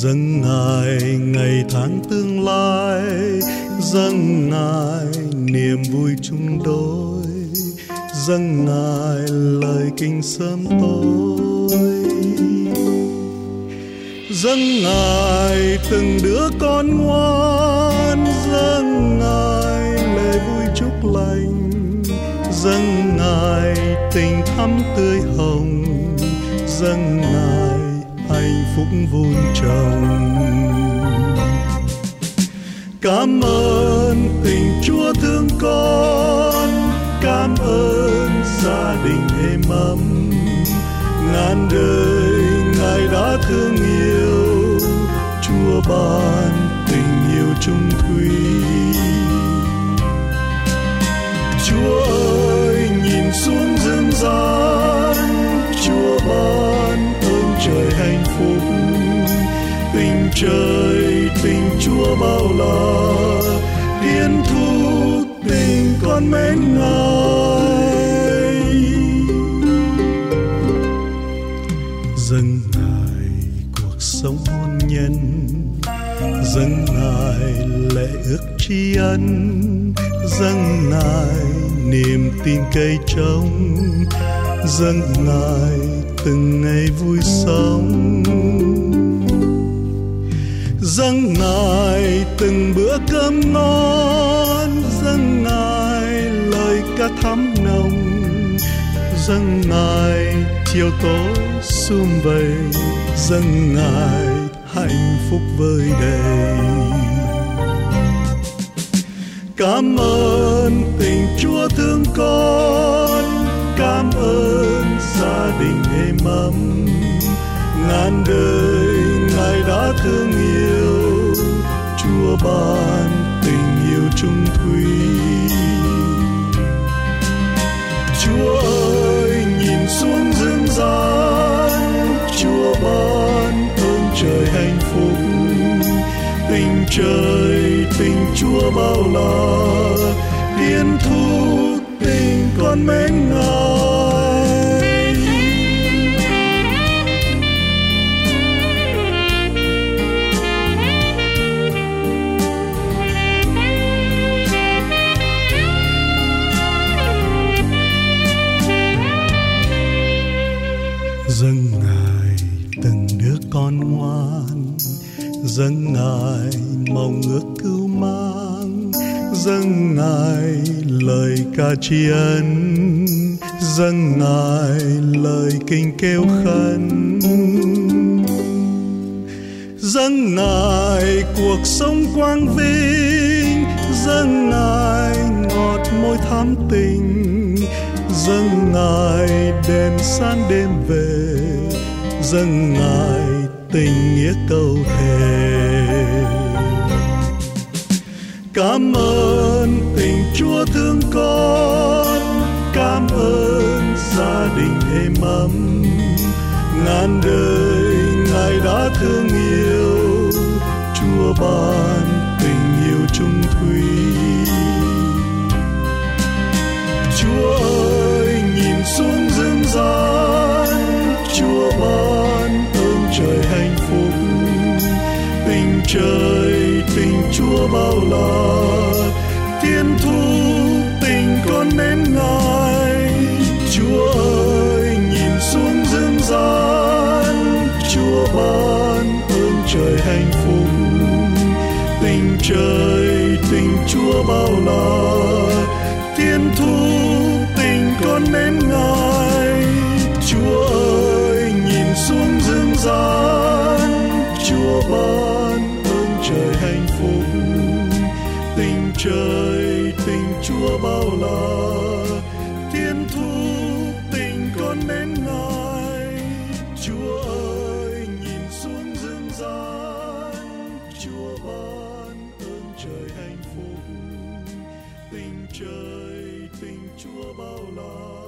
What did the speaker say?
dâng Ngài ngày tháng tương lai, dâng Ngài niềm vui chung đôi, dâng Ngài lời kinh sớm tối, dâng Ngài từng đứa con ngoan, dâng Ngài lệ vui chúc lành, dâng Ngài tình thắm tươi hồng, dâng Ngài hạnh phúc vun trồng. Cảm ơn tình Chúa thương con, cảm ơn gia đình êm ấm, ngàn đời Ngài đã thương yêu, Chúa ban tình yêu chung thủy. Chúa ơi nhìn xuống dương gian, Chúa ban ơn trời hạnh phúc, tình trời tình Chúa bao la, hiến thu tình con mến Ngài. Dâng Ngài cuộc sống hôn nhân, dâng Ngài lệ ước tri ân, dâng Ngài niềm tin cây trống, dâng Ngài từng ngày vui sống, dâng Ngài từng bữa cơm ngon, dâng Ngài lời ca thắm nồng, dâng Ngài chiều tối sum vầy, dâng Ngài hạnh phúc vơi đầy. Cảm ơn tình Chúa thương con, cảm ơn gia đình êm ấm, ngàn đời Ngài đã thương yêu, Chúa ban tình yêu chung thủy. Chúa ơi nhìn xuống dương gian, Chúa ban ơn trời hạnh phúc, tình trời tình Chúa bao la, hiến thu tình con mến Ngài. Dâng Ngài từng đứa con ngoan, dâng Ngài mong ước cứu mang, dâng Ngài lời ca tri ân, dâng Ngài lời kinh kêu khấn, dâng Ngài cuộc sống quang vinh, dâng Ngài ngọt môi thắm tình, dâng Ngài đèn sáng đêm về, dâng Ngài tình nghĩa câu thề. Cảm ơn tình Chúa thương con, cảm ơn gia đình êm ấm, ngàn đời Ngài đã thương yêu, Chúa ban tình yêu chung thủy. Chúa ơi nhìn xuống dương gian, Chúa ban ơn trời hạnh phúc, tình trời tình Chúa bao la, thiên thu tình con mến Ngài. Chúa ơi nhìn xuống dương gian, Chúa ban ơn trời hạnh phúc, tình trời tình Chúa bao la, thiên thu tình con mến Ngài. Chúa ơi nhìn xuống dương gian, Chúa ban ơn trời hạnh phúc, tình trời tình Chúa bao la, thiên thu tình con mến Ngài. Chúa ơi nhìn xuống dương gian, Chúa ban ơn trời hạnh phúc, tình trời tình Chúa bao la.